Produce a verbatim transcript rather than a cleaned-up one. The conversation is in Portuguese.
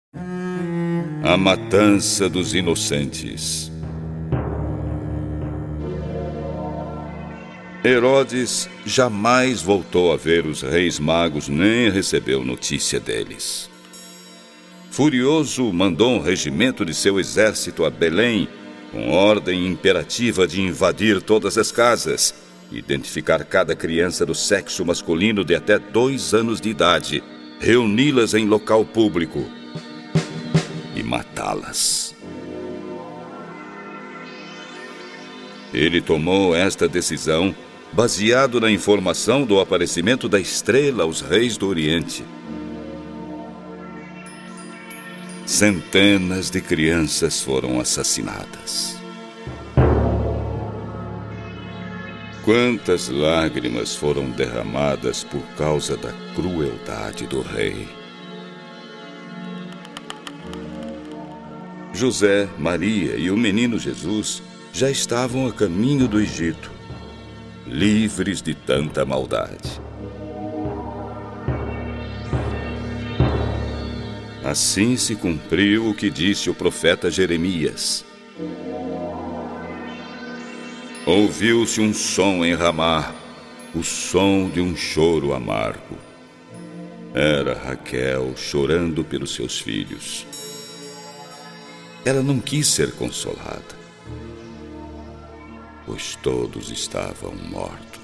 A matança dos inocentes. Herodes jamais voltou a ver os reis magos nem recebeu notícia deles. Furioso, mandou um regimento de seu exército a Belém, com ordem imperativa de invadir todas as casas, identificar cada criança do sexo masculino de até dois anos de idade, reuni-las em local público e matá-las. Ele tomou esta decisão baseado na informação do aparecimento da estrela aos reis do Oriente. Centenas de crianças foram assassinadas. Quantas lágrimas foram derramadas por causa da crueldade do rei. José, Maria e o menino Jesus já estavam a caminho do Egito, livres de tanta maldade. Assim se cumpriu o que disse o profeta Jeremias. Ouviu-se um som em Ramá, o som de um choro amargo. Era Raquel chorando pelos seus filhos. Ela não quis ser consolada, pois todos estavam mortos.